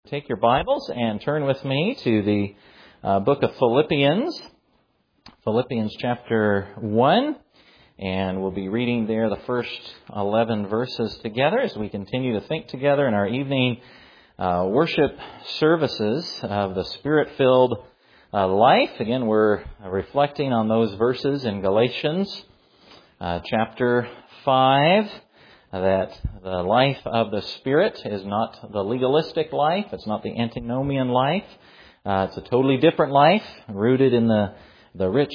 Take your Bibles and turn with me to the book of Philippians, Philippians chapter 1, and we'll be reading there the first 11 verses together as we continue to think together in our evening worship services of the Spirit-filled life. Again, we're reflecting on those verses in Galatians chapter 5. That the life of the Spirit is not the legalistic life. It's not the antinomian life. It's a totally different life, rooted in the rich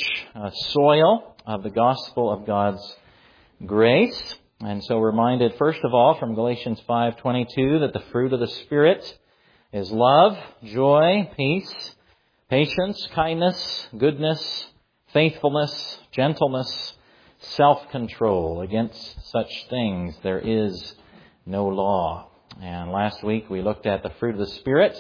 soil of the gospel of God's grace. And so we're reminded, first of all, from Galatians 5:22, that the fruit of the Spirit is love, joy, peace, patience, kindness, goodness, faithfulness, gentleness, self-control. Against such things there is no law. And last week we looked at the fruit of the Spirit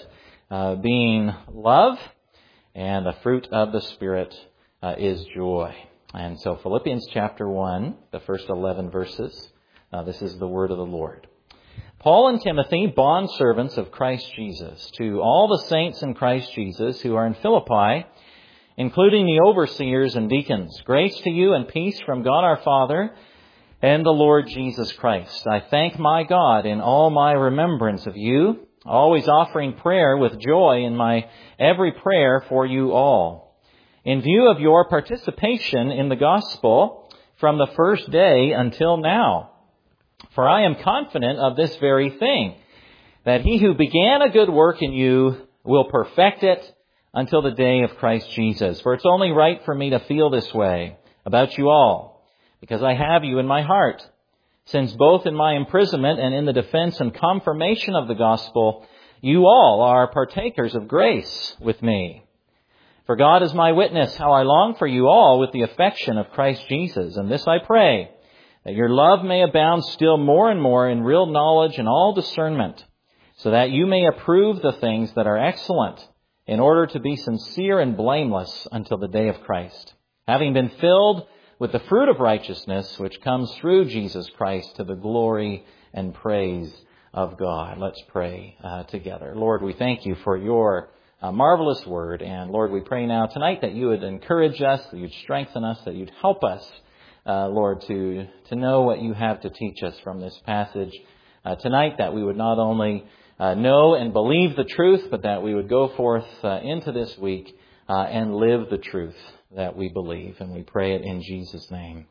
being love, and the fruit of the Spirit is joy. And so Philippians chapter 1, the first 11 verses, this is the word of the Lord. Paul and Timothy, bondservants of Christ Jesus, to all the saints in Christ Jesus who are in Philippi, including the overseers and deacons. Grace to you and peace from God our Father and the Lord Jesus Christ. I thank my God in all my remembrance of you, always offering prayer with joy in my every prayer for you all, in view of your participation in the gospel from the first day until now. For I am confident of this very thing, that he who began a good work in you will perfect it until the day of Christ Jesus. For it's only right for me to feel this way about you all, because I have you in my heart, since both in my imprisonment and in the defense and confirmation of the gospel, you all are partakers of grace with me. For God is my witness, how I long for you all with the affection of Christ Jesus. And this I pray, that your love may abound still more and more in real knowledge and all discernment, so that you may approve the things that are excellent, in order to be sincere and blameless until the day of Christ, having been filled with the fruit of righteousness which comes through Jesus Christ to the glory and praise of God. Let's pray together. Lord, we thank you for your marvelous word. And Lord, we pray now tonight that you would encourage us, that you'd strengthen us, that you'd help us, Lord, to know what you have to teach us from this passage tonight, that we would not only know and believe the truth, but that we would go forth into this week and live the truth that we believe. And we pray it in Jesus' name.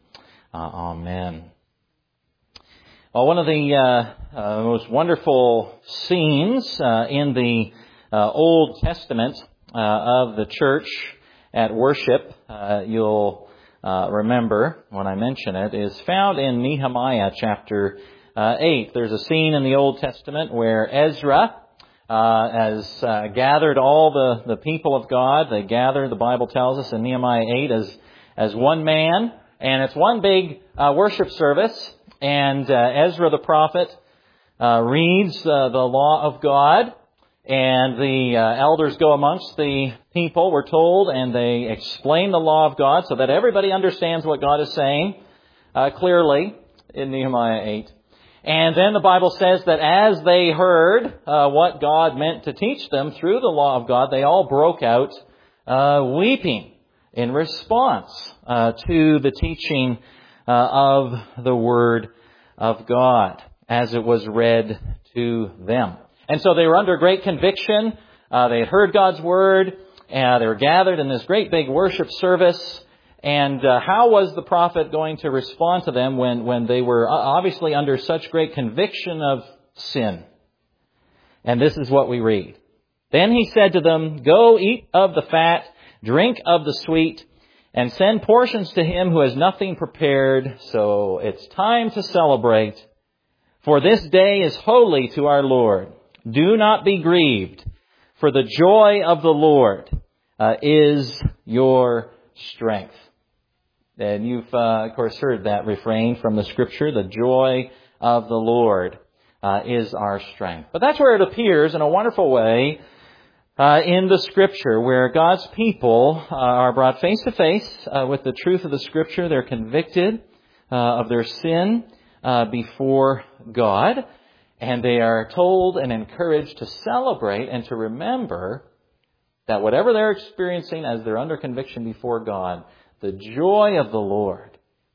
Amen. Well, one of the most wonderful scenes in the Old Testament of the church at worship, you'll remember when I mention it, is found in Nehemiah chapter 8. There's a scene in the Old Testament where Ezra has gathered all the people of God. They gather, the Bible tells us in Nehemiah 8, as one man. And it's one big worship service. And Ezra the prophet reads the law of God. And the elders go amongst the people, we're told, and they explain the law of God so that everybody understands what God is saying clearly in Nehemiah 8. And then the Bible says that as they heard what God meant to teach them through the law of God, they all broke out weeping in response to the teaching of the Word of God as it was read to them. And so they were under great conviction. They had heard God's Word, and they were gathered in this great big worship service. And how was the prophet going to respond to them when they were obviously under such great conviction of sin? And this is what we read. Then he said to them, "Go eat of the fat, drink of the sweet, and send portions to him who has nothing prepared. So it's time to celebrate. For this day is holy to our Lord. Do not be grieved, for the joy of the Lord is your strength." And you've, of course, heard that refrain from the Scripture, the joy of the Lord is our strength. But that's where it appears in a wonderful way in the Scripture, where God's people are brought face to face with the truth of the Scripture. They're convicted of their sin before God. And they are told and encouraged to celebrate and to remember that whatever they're experiencing as they're under conviction before God, the joy of the Lord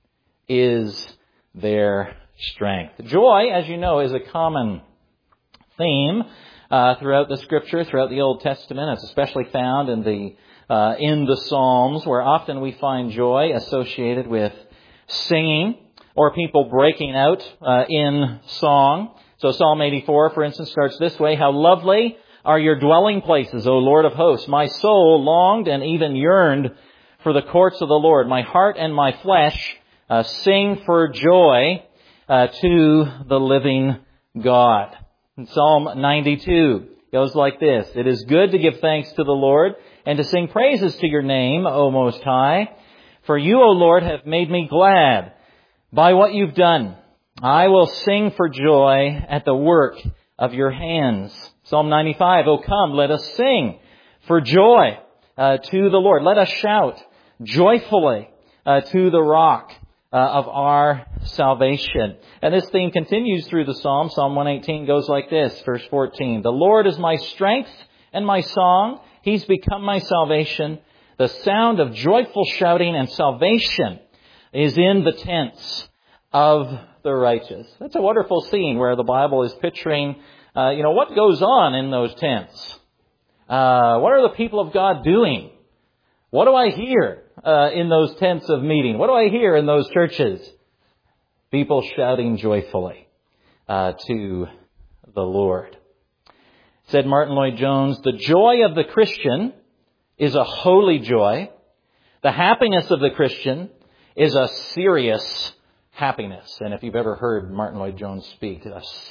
is their strength. Joy, as you know, is a common theme throughout the Scripture, throughout the Old Testament. It's especially found in the Psalms, where often we find joy associated with singing or people breaking out in song. So Psalm 84, for instance, starts this way: "How lovely are your dwelling places, O Lord of hosts! My soul longed and even yearned for the courts of the Lord. My heart and my flesh sing for joy to the living God." And Psalm 92 goes like this: "It is good to give thanks to the Lord and to sing praises to your name, O Most High. For you, O Lord, have made me glad by what you've done. I will sing for joy at the work of your hands." Psalm 95, "O come, let us sing for joy to the Lord. Let us shout joyfully to the rock of our salvation." And this theme continues through the Psalm. Psalm 118 goes like this, verse 14: "The Lord is my strength and my song. He's become my salvation. The sound of joyful shouting and salvation is in the tents of the righteous." That's a wonderful scene where the Bible is picturing, what goes on in those tents. What are the people of God doing? What do I hear in those tents of meeting? What do I hear in those churches? People shouting joyfully to the Lord. Said Martin Lloyd-Jones, "The joy of the Christian is a holy joy. The happiness of the Christian is a serious happiness." And if you've ever heard Martin Lloyd-Jones speak,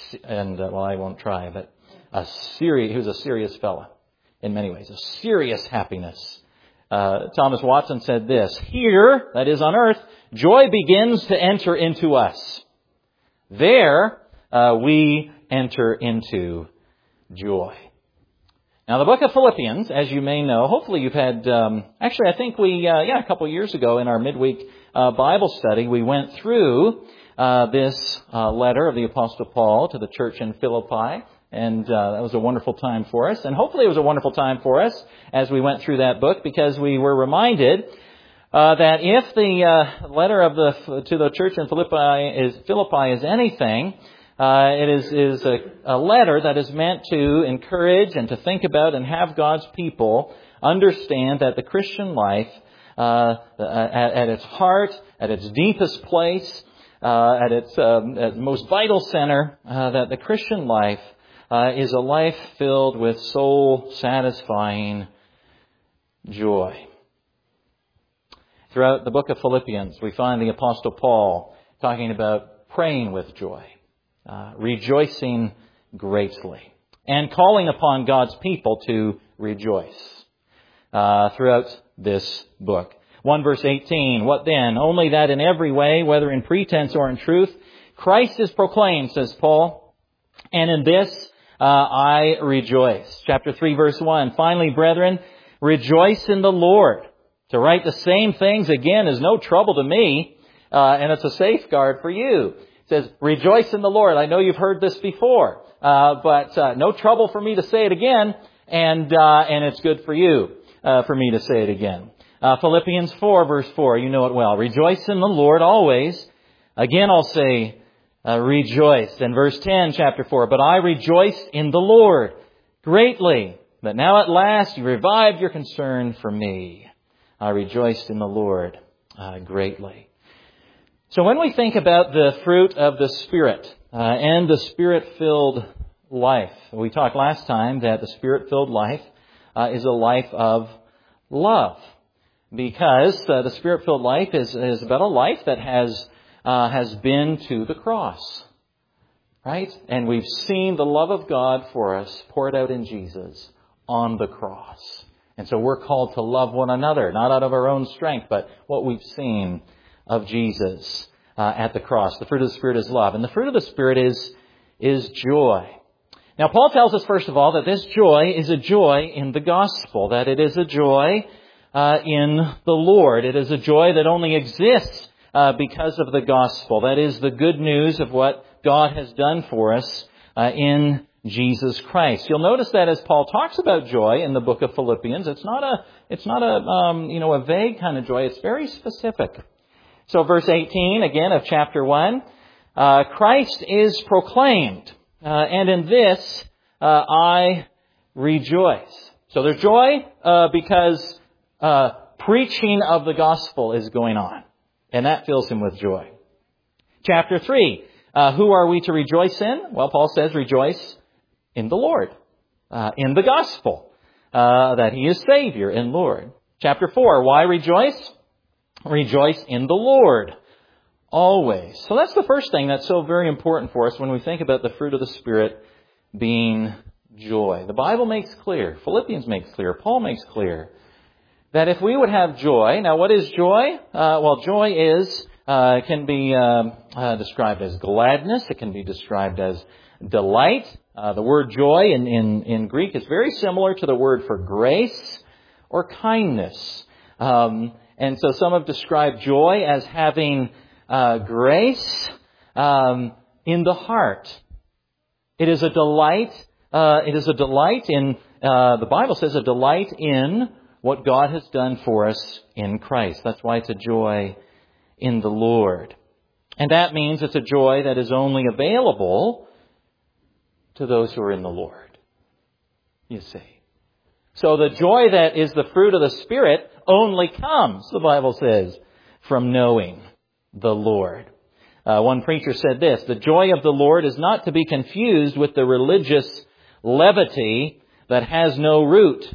I won't try, but he was a serious fella in many ways, a serious happiness. Thomas Watson said this: "Here, that is on earth, joy begins to enter into us. There, we enter into joy." Now, the book of Philippians, as you may know, hopefully you've had, I think a couple years ago in our midweek Bible study, we went through this letter of the Apostle Paul to the church in Philippi. And that was a wonderful time for us. And hopefully it was a wonderful time for us as we went through that book, because we were reminded that if the letter to the church in Philippi is anything, it is a letter that is meant to encourage and to think about and have God's people understand that the Christian life, at its heart, at its deepest place, at its most vital center, that the Christian life is a life filled with soul-satisfying joy. Throughout the book of Philippians, we find the Apostle Paul talking about praying with joy, rejoicing greatly, and calling upon God's people to rejoice throughout this book. 1 verse 18, "What then? Only that in every way, whether in pretense or in truth, Christ is proclaimed," says Paul, "and in this I rejoice." Chapter 3, verse 1, "Finally, brethren, rejoice in the Lord." To write the same things again is no trouble to me, and it's a safeguard for you. It says, rejoice in the Lord. I know you've heard this before, but no trouble for me to say it again, and it's good for you for me to say it again. Philippians 4, verse 4, you know it well. "Rejoice in the Lord always. Again, I'll say, rejoice." And verse 10, chapter 4, "But I rejoiced in the Lord greatly, that now at last you revived your concern for me." I rejoiced in the Lord greatly. So when we think about the fruit of the Spirit and the Spirit-filled life, we talked last time that the Spirit-filled life is a life of love, because the Spirit-filled life is about a life that has been to the cross, right? And we've seen the love of God for us poured out in Jesus on the cross. And so we're called to love one another, not out of our own strength, but what we've seen of Jesus at the cross. The fruit of the Spirit is love. And the fruit of the Spirit is joy. Now, Paul tells us, first of all, that this joy is a joy in the gospel, that it is a joy in the Lord. It is a joy that only exists because of the gospel. That is the good news of what God has done for us in Jesus Christ. You'll notice that as Paul talks about joy in the book of Philippians, it's not a vague kind of joy. It's very specific. So verse 18, again, of chapter 1, Christ is proclaimed, and in this I rejoice. So there's joy because preaching of the gospel is going on, and that fills him with joy. Chapter 3, who are we to rejoice in? Well, Paul says rejoice in the Lord, in the gospel, that He is Savior and Lord. Chapter 4, why rejoice? Rejoice in the Lord, always. So that's the first thing that's so very important for us when we think about the fruit of the Spirit being joy. The Bible makes clear, Philippians makes clear, Paul makes clear, that if we would have joy, now what is joy? Joy can be described as gladness. It can be described as delight. The word joy in Greek is very similar to the word for grace or kindness. And so some have described joy as having grace in the heart. It is a delight. It is a delight in, the Bible says, a delight in what God has done for us in Christ. That's why it's a joy in the Lord. And that means it's a joy that is only available to those who are in the Lord. You see. So the joy that is the fruit of the Spirit only comes, the Bible says, from knowing the Lord. One preacher said this, the joy of the Lord is not to be confused with the religious levity that has no root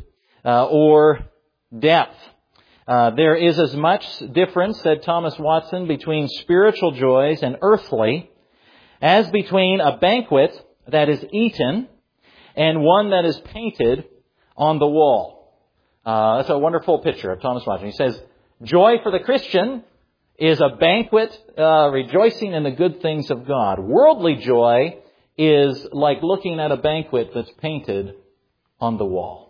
or depth. There is as much difference, said Thomas Watson, between spiritual joys and earthly as between a banquet that is eaten and one that is painted on the wall. That's a wonderful picture of Thomas Watson. He says, joy for the Christian is a banquet rejoicing in the good things of God. Worldly joy is like looking at a banquet that's painted on the wall.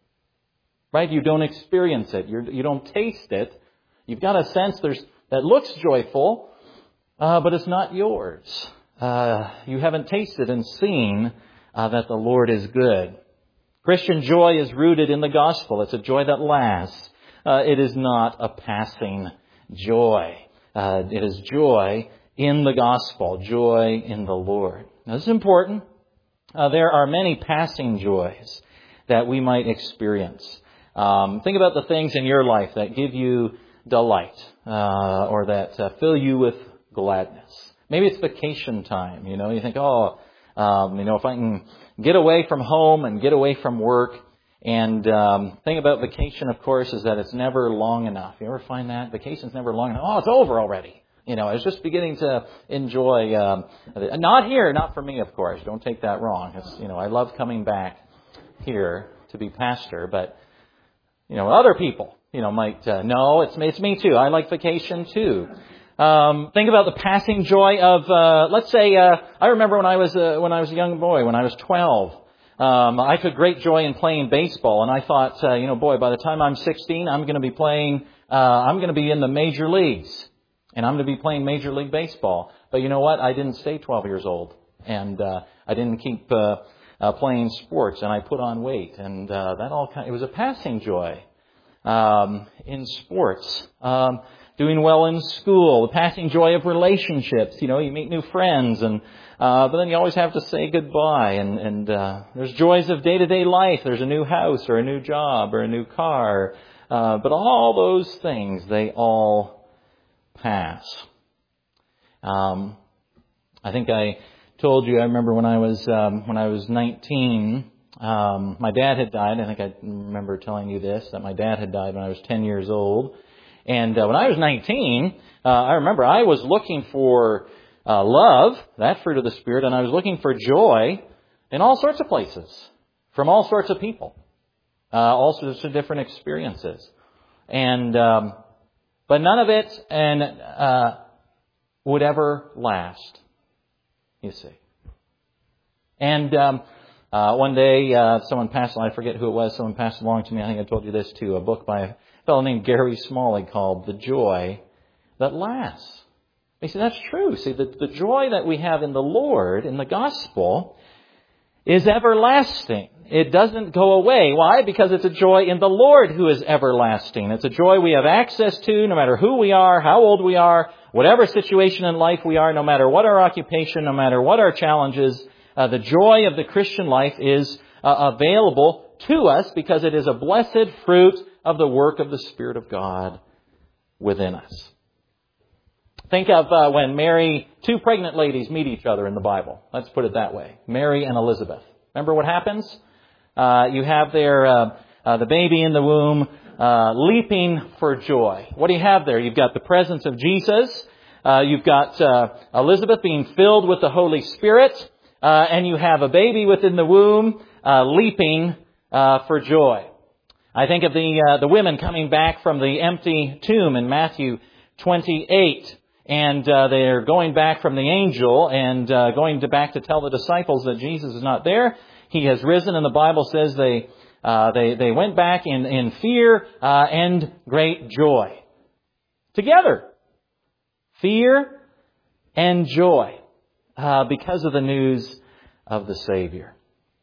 Right? You don't experience it. You don't taste it. You've got a sense that looks joyful, but it's not yours. You haven't tasted and seen that the Lord is good. Christian joy is rooted in the gospel. It's a joy that lasts. It is not a passing joy. It is joy in the gospel, joy in the Lord. Now, this is important. There are many passing joys that we might experience. Think about the things in your life that give you delight or that fill you with gladness. Maybe it's vacation time. You think, if I can get away from home and get away from work. And thing about vacation, of course, is that it's never long enough. You ever find that? Vacation's never long enough. Oh, it's over already. I was just beginning to enjoy. Not here, not for me, of course. Don't take that wrong. I love coming back here to be pastor, but other people, might no. It's me too. I like vacation too. Think about the passing joy of, let's say, I remember when I was a young boy, when I was 12. I took great joy in playing baseball, and I thought, by the time I'm 16, I'm going to be playing. I'm going to be in the major leagues, and I'm going to be playing Major League Baseball. But you know what? I didn't stay 12 years old, and I didn't keep playing sports, and I put on weight, and it was a passing joy in sports. Doing well in school, the passing joy of relationships. You meet new friends, and but then you always have to say goodbye. And there's joys of day-to-day life. There's a new house or a new job or a new car. But all those things, they all pass. I think I told you, I remember when I was 19, my dad had died. I think I remember telling you this, that my dad had died when I was 10 years old. And when I was 19, I remember I was looking for love, that fruit of the Spirit, and I was looking for joy in all sorts of places, from all sorts of people, all sorts of different experiences. And but none of it would ever last, you see. And one day, someone passed, I forget who it was, someone passed along to me, I think I told you this too, a book by a fellow named Gary Smalley called The Joy That Lasts. You see, that's true. See, the joy that we have in the Lord, in the gospel, is everlasting. It doesn't go away. Why? Because it's a joy in the Lord who is everlasting. It's a joy we have access to no matter who we are, how old we are, whatever situation in life we are, no matter what our occupation, no matter what our challenges. The joy of the Christian life is available to us because it is a blessed fruit of the work of the Spirit of God within us. Think of when two pregnant ladies meet each other in the Bible. Let's put it that way. Mary and Elizabeth. Remember what happens? You have there the baby in the womb leaping for joy. What do you have there? You've got the presence of Jesus. You've got Elizabeth being filled with the Holy Spirit. And you have a baby within the womb leaping for joy. I think of the women coming back from the empty tomb in Matthew 28. And they're going back from the angel and going back to tell the disciples that Jesus is not there. He has risen, and the Bible says they went back in fear and great joy. Together. Fear and joy because of the news of the Savior.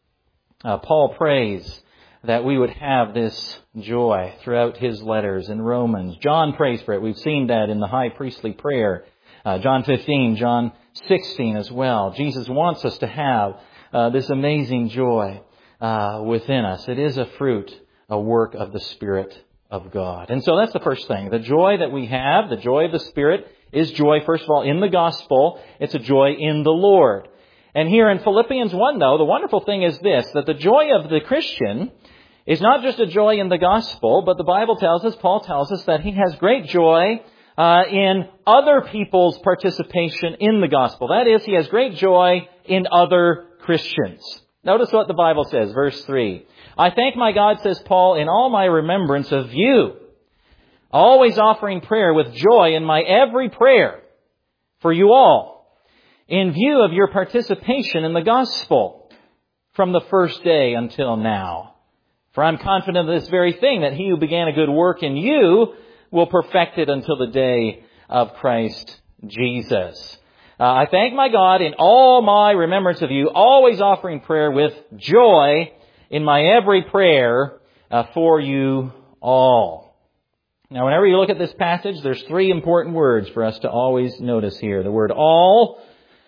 Paul prays that we would have this joy throughout his letters in Romans. John prays for it. We've seen that in the high priestly prayer. John 15, John 16 as well. Jesus wants us to have this amazing joy within us. It is a fruit, a work of the Spirit of God. And so that's the first thing. The joy that we have, the joy of the Spirit, is joy, first of all, in the gospel. It's a joy in the Lord. And here in Philippians 1, though, the wonderful thing is this, that the joy of the Christian is not just a joy in the gospel, but the Bible tells us, Paul tells us, that he has great joy in other people's participation in the gospel. That is, he has great joy in other Christians. Notice what the Bible says, verse 3. I thank my God, says Paul, in all my remembrance of you, always offering prayer with joy in my every prayer for you all, in view of your participation in the gospel from the first day until now. For I'm confident of this very thing, that he who began a good work in you will perfect it until the day of Christ Jesus. I thank my God in all my remembrance of you, always offering prayer with joy in my every prayer for you all. Now, whenever you look at this passage, there's three important words for us to always notice here. The word all,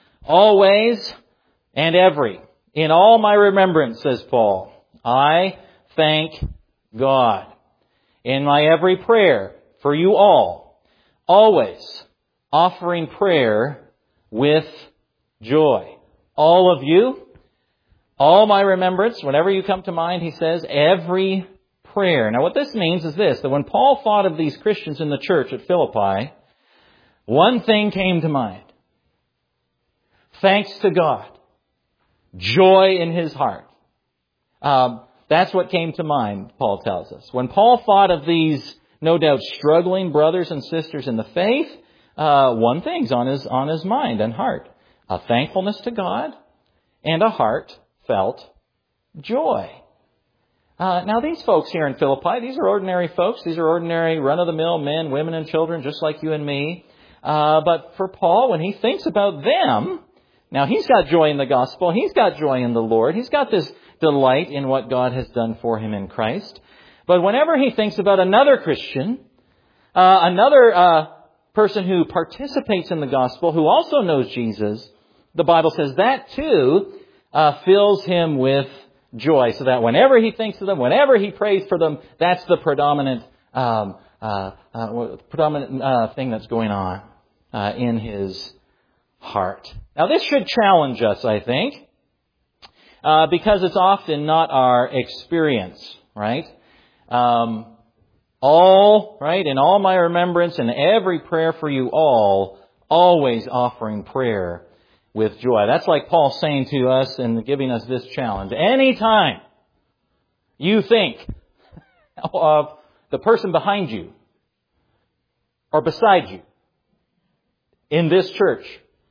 always, and every. In all my remembrance, says Paul, I thank God. In my every prayer for you all, always offering prayer with joy. All of you, all my remembrance, whenever you come to mind, he says, every prayer. Now what this means is this, that when Paul thought of these Christians in the church at Philippi, one thing came to mind. Thanks to God. Joy in his heart. That's what came to mind, Paul tells us. When Paul thought of these, no doubt, struggling brothers and sisters in the faith, one thing's on his mind and heart. A thankfulness to God and a heartfelt joy. Now these folks here in Philippi, these are ordinary folks. These are ordinary run-of-the-mill men, women, and children, just like you and me. But for Paul, when he thinks about them, now he's got joy in the gospel. He's got joy in the Lord. He's got this delight in what God has done for him in Christ. But whenever he thinks about another Christian, another person who participates in the gospel, who also knows Jesus, the Bible says that too fills him with joy. So that whenever he thinks of them, whenever he prays for them, that's the predominant thing that's going on in his heart. Now this should challenge us, I think, because it's often not our experience, right? In all my remembrance and every prayer for you all, always offering prayer with joy. That's like Paul saying to us and giving us this challenge. Anytime you think of the person behind you or beside you in this church,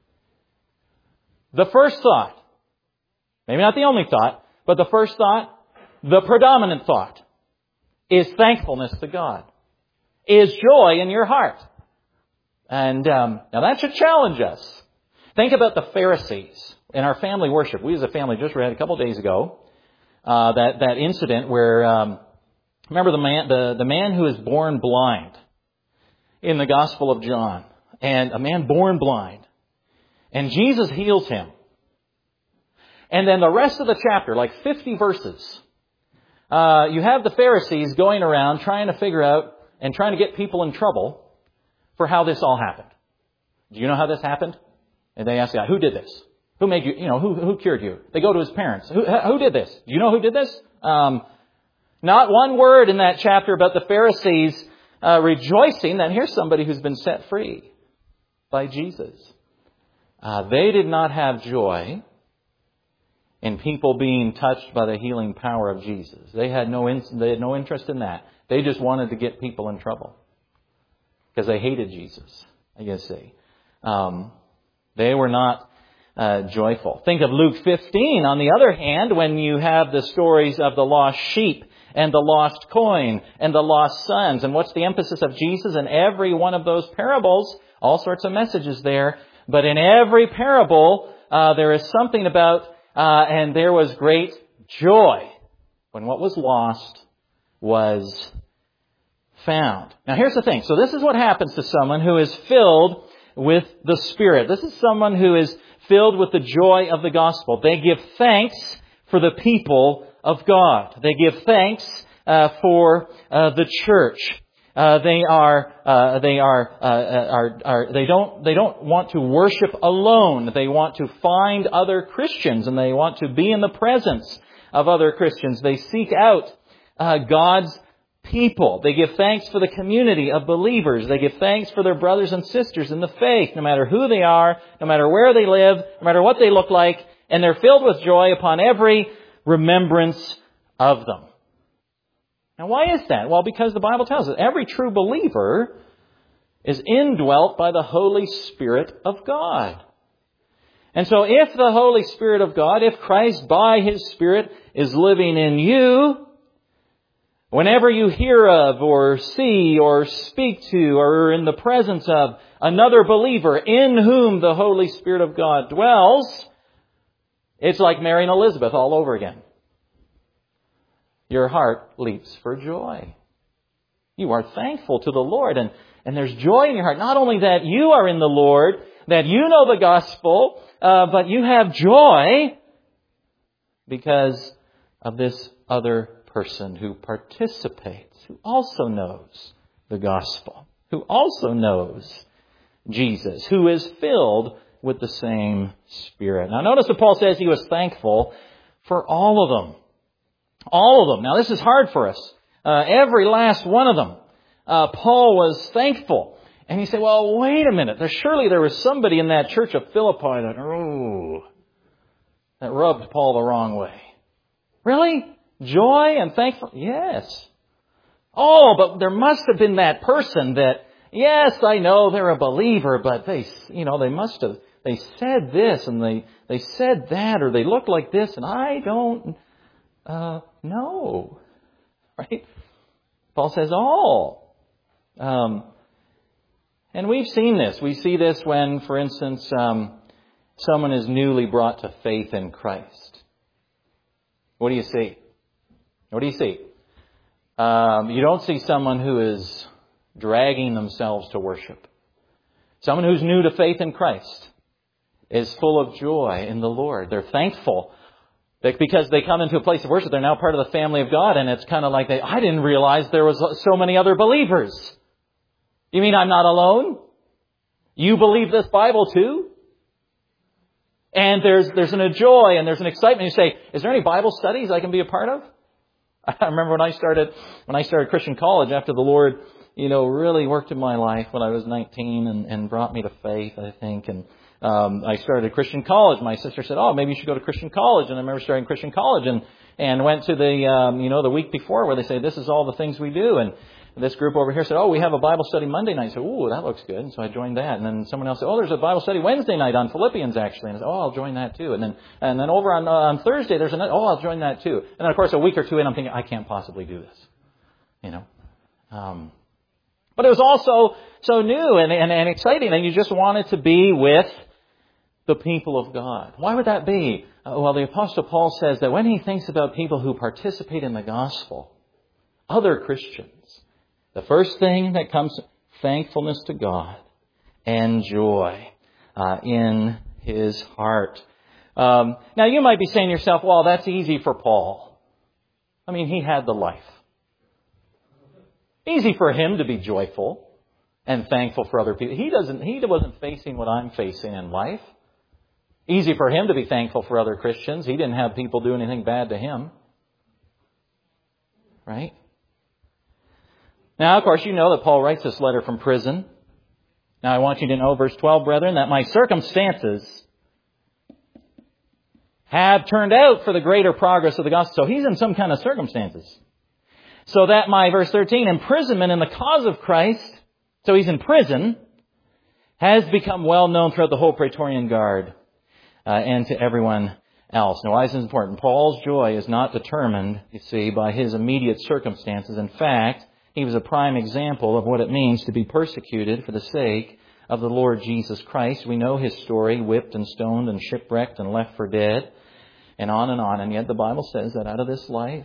the first thought, maybe not the only thought, but the first thought, the predominant thought, is thankfulness to God, is joy in your heart. And now that should challenge us. Think about the Pharisees, in our family worship, we as a family just read a couple days ago that incident where remember the man who is born blind in the Gospel of John, and a man born blind, and Jesus heals him. And then the rest of the chapter, like 50 verses, you have the Pharisees going around trying to figure out and trying to get people in trouble for how this all happened. Do you know how this happened? And they ask God, who did this? Who made you, who cured you? They go to his parents. Who did this? Do you know who did this? Not one word in that chapter about the Pharisees rejoicing that here's somebody who's been set free by Jesus. They did not have joy in people being touched by the healing power of Jesus. They had no interest in that. They just wanted to get people in trouble because they hated Jesus, you see. They were not joyful. Think of Luke 15, on the other hand, when you have the stories of the lost sheep and the lost coin and the lost sons. And what's the emphasis of Jesus in every one of those parables? All sorts of messages there. But in every parable, there is something about, and there was great joy when what was lost was found. Now here's the thing. So this is what happens to someone who is filled with the Spirit. This is someone who is filled with the joy of the gospel. They give thanks for the people of God. They give thanks for the church. They don't want to worship alone. They want to find other Christians, and they want to be in the presence of other Christians. They seek out God's people. They give thanks for the community of believers. They give thanks for their brothers and sisters in the faith, no matter who they are, no matter where they live, no matter what they look like, and they're filled with joy upon every remembrance of them. Now, why is that? Well, because the Bible tells us every true believer is indwelt by the Holy Spirit of God. And so if the Holy Spirit of God, if Christ by His Spirit is living in you, whenever you hear of or see or speak to or are in the presence of another believer in whom the Holy Spirit of God dwells, it's like Mary and Elizabeth all over again. Your heart leaps for joy. You are thankful to the Lord, and there's joy in your heart. Not only that you are in the Lord, that you know the gospel, but you have joy because of this other person who participates, who also knows the gospel, who also knows Jesus, who is filled with the same Spirit. Now notice that Paul says he was thankful for all of them. All of them. Now this is hard for us. Every last one of them. Paul was thankful. And you say, well, wait a minute. Surely there was somebody in that church of Philippi that rubbed Paul the wrong way. Really? Joy and thankful? Yes. Oh, but there must have been that person that, yes, I know they're a believer, but they said this and they said that, or they look like this, and I don't know. Right? Paul says all. And we've seen this. We see this when, for instance, someone is newly brought to faith in Christ. What do you see? What do you see? You don't see someone who is dragging themselves to worship. Someone who's new to faith in Christ is full of joy in the Lord. They're thankful because they come into a place of worship. They're now part of the family of God, and it's kind of like I didn't realize there was so many other believers. You mean I'm not alone? You believe this Bible too? And there's a joy and there's an excitement. You say, is there any Bible studies I can be a part of? I remember when I started Christian college after the Lord, really worked in my life when I was 19 and brought me to faith, I think. And I started Christian college. My sister said, oh, maybe you should go to Christian college. And I remember starting Christian college and went to the week before where they say, this is all the things we do. And this group over here said, oh, we have a Bible study Monday night. So, ooh, that looks good. And so I joined that. And then someone else said, oh, there's a Bible study Wednesday night on Philippians, actually. And I said, oh, I'll join that too. And then over on Thursday, there's another, oh, I'll join that too. And then, of course, a week or two in, I'm thinking, I can't possibly do this. But it was also so new and exciting. And you just wanted to be with the people of God. Why would that be? Well, the Apostle Paul says that when he thinks about people who participate in the gospel, other Christians, the first thing that comes, thankfulness to God and joy in his heart. Now, you might be saying to yourself, well, that's easy for Paul. I mean, he had the life. Easy for him to be joyful and thankful for other people. He wasn't facing what I'm facing in life. Easy for him to be thankful for other Christians. He didn't have people do anything bad to him. Right? Now, of course, you know that Paul writes this letter from prison. Now, I want you to know, verse 12, brethren, that my circumstances have turned out for the greater progress of the gospel. So he's in some kind of circumstances. So that my, verse 13, imprisonment in the cause of Christ, so he's in prison, has become well known throughout the whole Praetorian Guard and to everyone else. Now, why is this important? Paul's joy is not determined, you see, by his immediate circumstances. In fact, he was a prime example of what it means to be persecuted for the sake of the Lord Jesus Christ. We know his story, whipped and stoned and shipwrecked and left for dead, and on and on. And yet the Bible says that out of this life,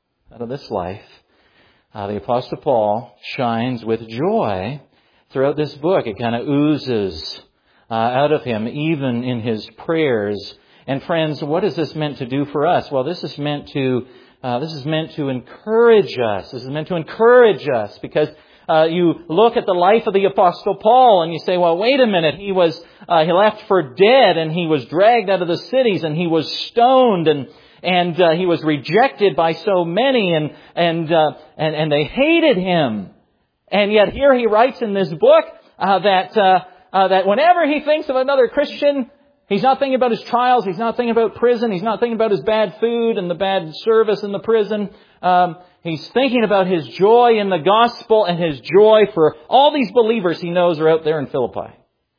the Apostle Paul shines with joy throughout this book. It kind of oozes out of him, even in his prayers. And friends, what is this meant to do for us? Well, this is meant to encourage us. This is meant to encourage us because you look at the life of the Apostle Paul and you say, well, wait a minute. He left for dead and he was dragged out of the cities and he was stoned and he was rejected by so many and they hated him. And yet here he writes in this book that whenever he thinks of another Christian, he's not thinking about his trials. He's not thinking about prison. He's not thinking about his bad food and the bad service in the prison. He's thinking about his joy in the gospel and his joy for all these believers he knows are out there in Philippi.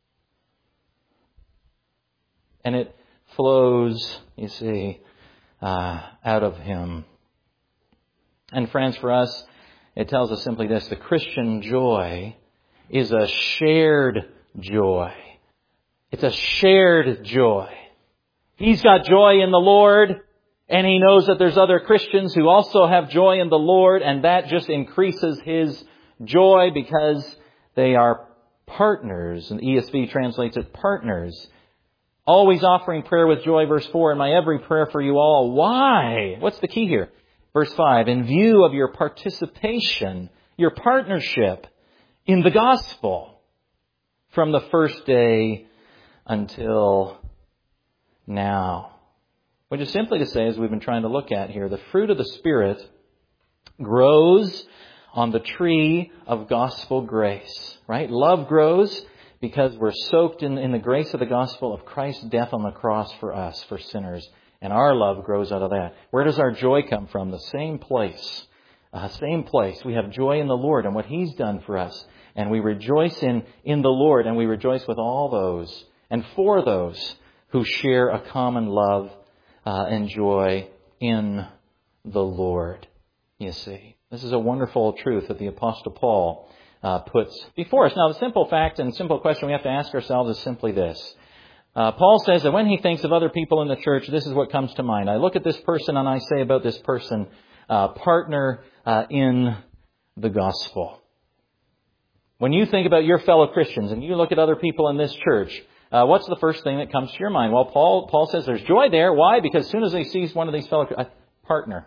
And it flows, you see, out of him. And friends, for us, it tells us simply this: the Christian joy is a shared joy. It's a shared joy. He's got joy in the Lord, and he knows that there's other Christians who also have joy in the Lord, and that just increases his joy because they are partners. And ESV translates it partners. Always offering prayer with joy, verse 4, in my every prayer for you all. Why? What's the key here? Verse 5, in view of your participation, your partnership in the gospel from the first day until now. Which is simply to say, as we've been trying to look at here, the fruit of the Spirit grows on the tree of gospel grace. Right? Love grows because we're soaked in the grace of the gospel of Christ's death on the cross for us, for sinners. And our love grows out of that. Where does our joy come from? The same place. Same place. We have joy in the Lord and what He's done for us. And we rejoice in the Lord, and we rejoice with all those and for those who share a common love and joy in the Lord. You see, this is a wonderful truth that the Apostle Paul puts before us. Now, the simple fact and simple question we have to ask ourselves is simply this. Paul says that when he thinks of other people in the church, this is what comes to mind. I look at this person and I say about this person, partner in the gospel. When you think about your fellow Christians and you look at other people in this church, what's the first thing that comes to your mind? Well, Paul says there's joy there. Why? Because as soon as he sees one of these fellow partner,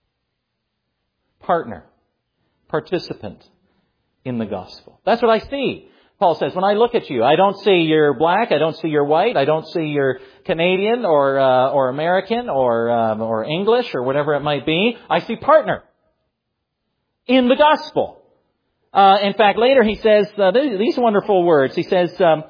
participant in the gospel. That's what I see. Paul says, when I look at you, I don't see you're black, I don't see you're white, I don't see you're Canadian or American or English or whatever it might be. I see partner in the gospel. In fact, later he says these wonderful words. He says, you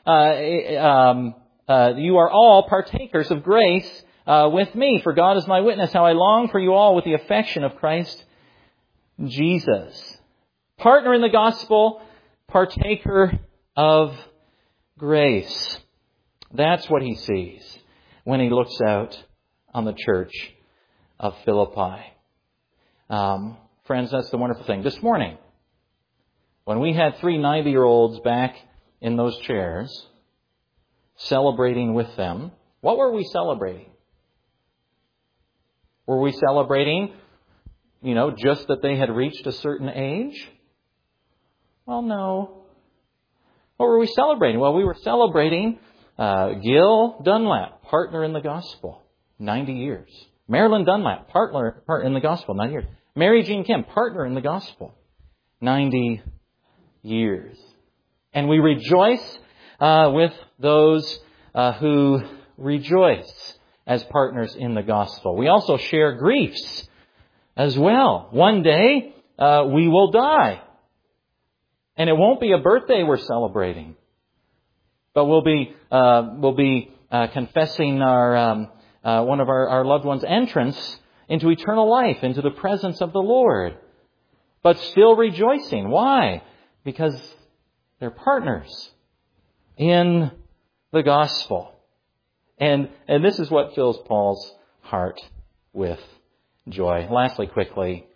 are all partakers of grace with me, for God is my witness, how I long for you all with the affection of Christ Jesus. Partner in the gospel, partaker of grace. That's what he sees when he looks out on the church of Philippi. Friends, that's the wonderful thing. This morning, when we had 3 90-year-olds back in those chairs, celebrating with them, what were we celebrating? Were we celebrating, just that they had reached a certain age? Well, no. What were we celebrating? Well, we were celebrating Gil Dunlap, partner in the gospel, 90 years. Marilyn Dunlap, partner in the gospel, 90 years. Mary Jean Kim, partner in the gospel, 90 years. And we rejoice with those who rejoice as partners in the gospel. We also share griefs as well. One day we will die. And it won't be a birthday we're celebrating. But we'll be confessing our one of our loved ones' entrance into eternal life, into the presence of the Lord. But still rejoicing. Why? Because they're partners in the gospel. And this is what fills Paul's heart with joy. Lastly, quickly,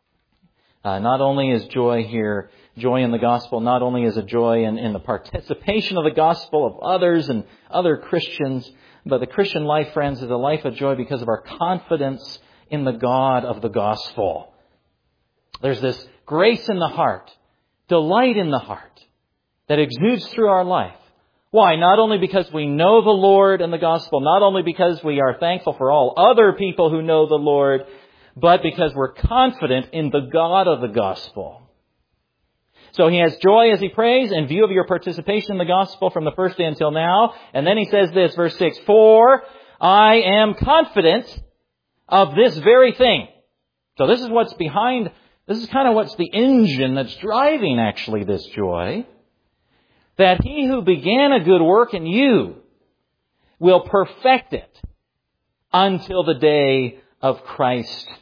not only is joy here, joy in the gospel, not only is it joy in the participation of the gospel of others and other Christians, but the Christian life, friends, is a life of joy because of our confidence in the God of the gospel. There's this grace in the heart, delight in the heart that exudes through our life. Why? Not only because we know the Lord and the gospel, not only because we are thankful for all other people who know the Lord, but because we're confident in the God of the gospel. So he has joy as he prays in view of your participation in the gospel from the first day until now. And then he says this, verse 6, "For I am confident of this very thing." So this is what's behind, this is kind of what's the engine that's driving actually this joy. "That he who began a good work in you will perfect it until the day of Christ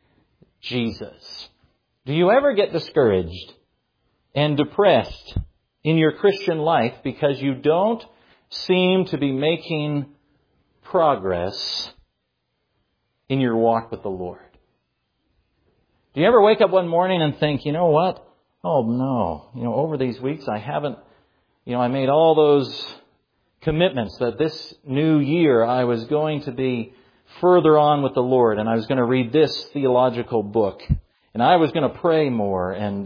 Jesus." Do you ever get discouraged and depressed in your Christian life because you don't seem to be making progress in your walk with the Lord? Do you ever wake up one morning and think, you know what? Oh no, over these weeks I haven't, I made all those commitments that this new year I was going to be further on with the Lord, and I was going to read this theological book, and I was going to pray more, and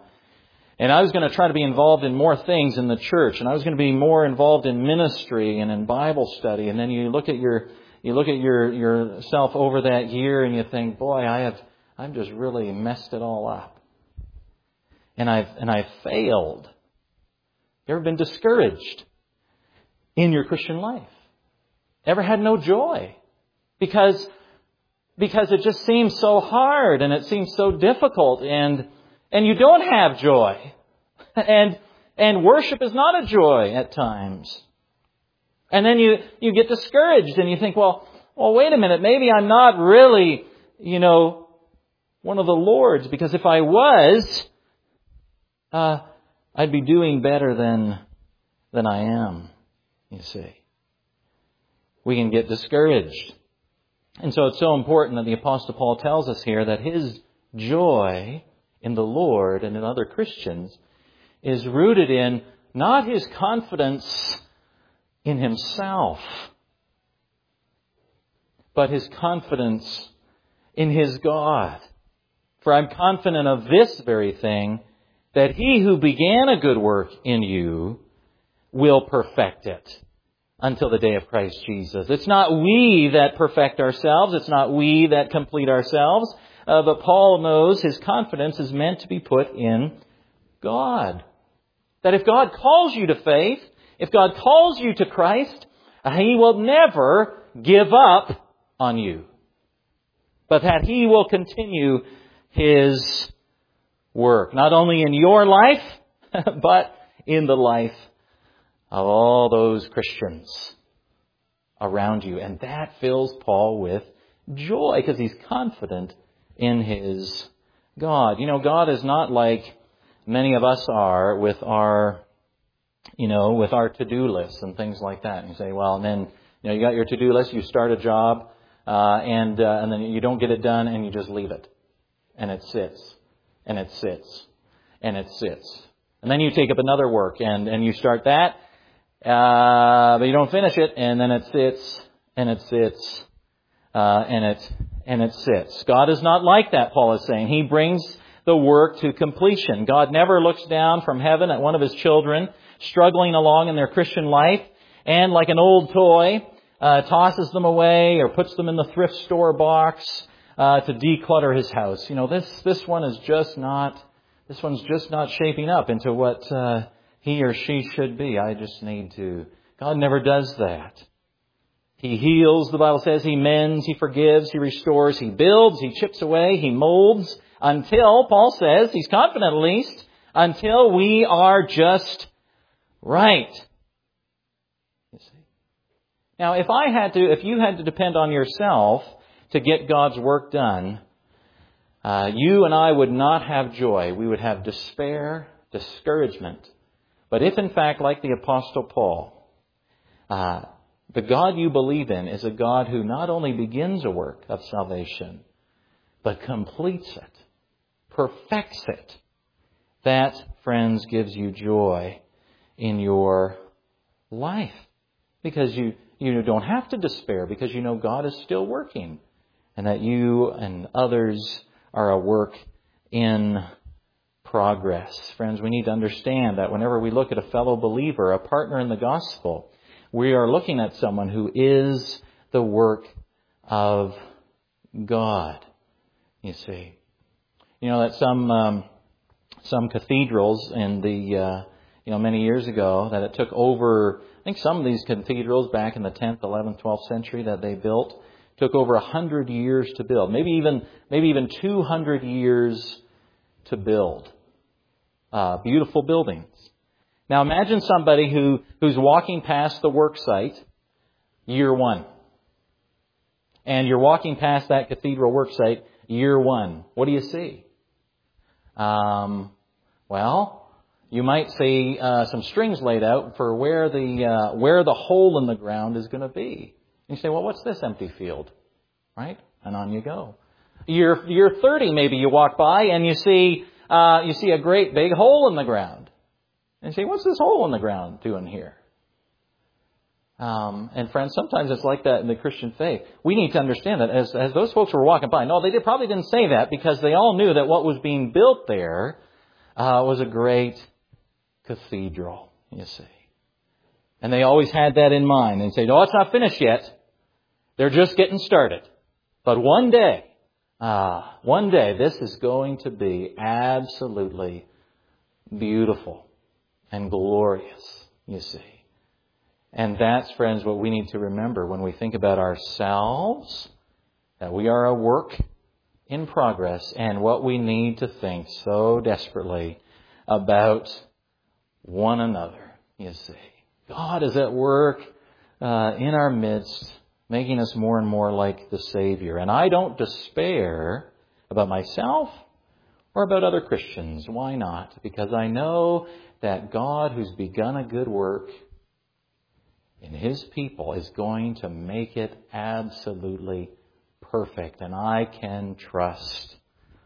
I was going to try to be involved in more things in the church, and I was going to be more involved in ministry and in Bible study. And then you look at yourself over that year, and you think, boy, I've just really messed it all up, and I've failed. You ever been discouraged in your Christian life? Ever had no joy? Because it just seems so hard and it seems so difficult and you don't have joy. And worship is not a joy at times. And then you get discouraged and you think, well, wait a minute, maybe I'm not really, one of the Lord's, because if I was, I'd be doing better than I am, you see. We can get discouraged. And so it's so important that the Apostle Paul tells us here that his joy in the Lord and in other Christians is rooted in not his confidence in himself, but his confidence in his God. "For I'm confident of this very thing, that he who began a good work in you will perfect it until the day of Christ Jesus." It's not we that perfect ourselves. It's not we that complete ourselves. But Paul knows his confidence is meant to be put in God. That if God calls you to faith, if God calls you to Christ, he will never give up on you, but that he will continue his work, not only in your life, but in the life of all those Christians around you. And that fills Paul with joy because he's confident in his God. God is not like many of us are with our to-do lists and things like that. And you say, well, and then, you got your to-do list, you start a job, and then you don't get it done and you just leave it. And it sits, and it sits, and it sits. And then you take up another work and you start that, but you don't finish it, and then it sits, and it sits, and it sits. God is not like that, Paul is saying. He brings the work to completion. God never looks down from heaven at one of His children struggling along in their Christian life and, like an old toy, tosses them away or puts them in the thrift store box to declutter His house. You know, this one is just not. This one's just not shaping up into what he or she should be. I just need to. God never does that. He heals, the Bible says. He mends, He forgives, He restores, He builds, He chips away, He molds, until, Paul says, he's confident at least, until we are just right. You see? Now, if you had to depend on yourself to get God's work done, you and I would not have joy. We would have despair, discouragement. But if, in fact, like the Apostle Paul, the God you believe in is a God who not only begins a work of salvation, but completes it, perfects it, that, friends, gives you joy in your life. Because you don't have to despair, because you know God is still working, and that you and others are a work in progress. Friends, we need to understand that whenever we look at a fellow believer, a partner in the gospel, we are looking at someone who is the work of God. You see, you know that some cathedrals in the many years ago, that it took over. I think some of these cathedrals back in the 10th, 11th, 12th century that they built took over 100 years to build, maybe even 200 years to build. Beautiful buildings. Now imagine somebody who's walking past the work site year one. And you're walking past that cathedral work site year one. What do you see? Well, you might see some strings laid out for where the hole in the ground is going to be. And you say, well, what's this empty field? Right? And on you go. Year 30, maybe you walk by and you see a great big hole in the ground. And you say, what's this hole in the ground doing here? And friends, sometimes it's like that in the Christian faith. We need to understand that as those folks were walking by, no, they probably didn't say that because they all knew that what was being built there was a great cathedral, you see. And they always had that in mind and say, no, it's not finished yet. They're just getting started. But one day, this is going to be absolutely beautiful and glorious, you see. And that's, friends, what we need to remember when we think about ourselves, that we are a work in progress, and what we need to think so desperately about one another, you see. God is at work in our midst, making us more and more like the Savior. And I don't despair about myself or about other Christians. Why not? Because I know that God, who's begun a good work in His people, is going to make it absolutely perfect. And I can trust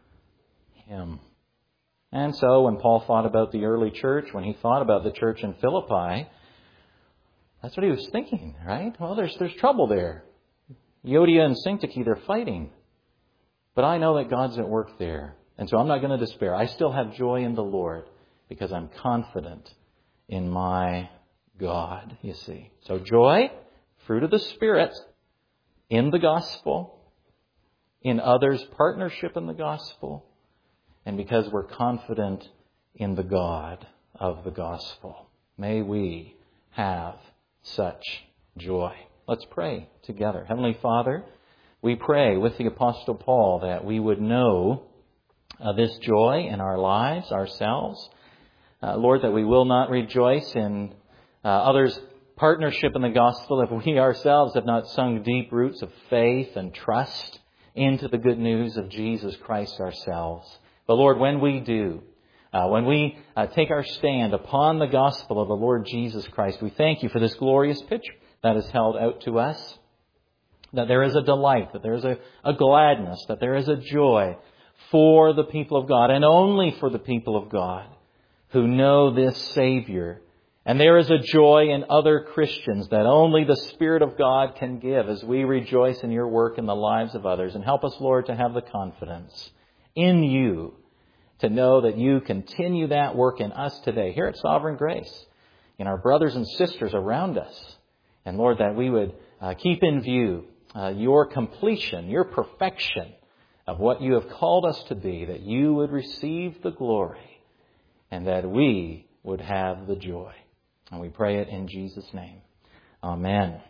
Him. And so when Paul thought about the early church, when he thought about the church in Philippi, that's what he was thinking, right? Well, there's trouble there. Euodia and Syntyche, they're fighting. But I know that God's at work there. And so I'm not going to despair. I still have joy in the Lord because I'm confident in my God, you see. So joy, fruit of the Spirit, in the gospel, in others' partnership in the gospel, and because we're confident in the God of the gospel. May we have such joy. Let's pray together. Heavenly Father, we pray with the Apostle Paul that we would know this joy in our lives, ourselves. Lord, that we will not rejoice in others' partnership in the gospel if we ourselves have not sunk deep roots of faith and trust into the good news of Jesus Christ ourselves. But Lord, when we do, when we take our stand upon the gospel of the Lord Jesus Christ, we thank you for this glorious picture that is held out to us, that there is a delight, that there is a gladness, that there is a joy for the people of God, and only for the people of God who know this Savior And there is a joy in other Christians that only the Spirit of God can give as we rejoice in your work in the lives of others. And help us, Lord, to have the confidence in you to know that you continue that work in us today, here at Sovereign Grace, in our brothers and sisters around us. And Lord, that we would keep in view your completion, your perfection of what you have called us to be, that you would receive the glory and that we would have the joy. And we pray it in Jesus' name. Amen.